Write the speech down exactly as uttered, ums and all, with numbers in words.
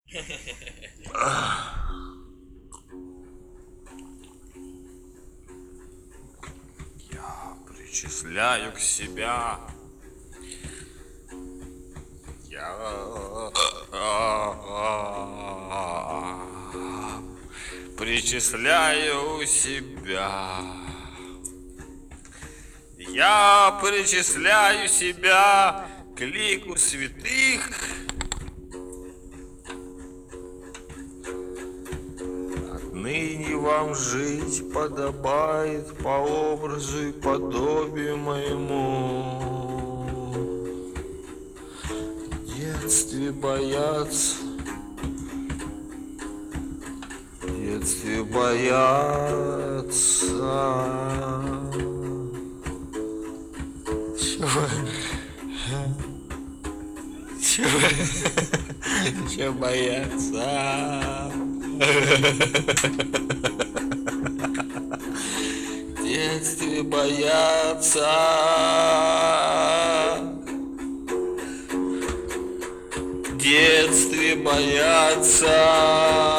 Я причисляю к себя. Я причисляю себя. Я причисляю себя к лику святых. Отныне вам жить подобает по образу и подобию моему. В детстве бояться, в детстве бояться. Чего? Чего? Чего бояться? В детстве бояться. В детстве бояться.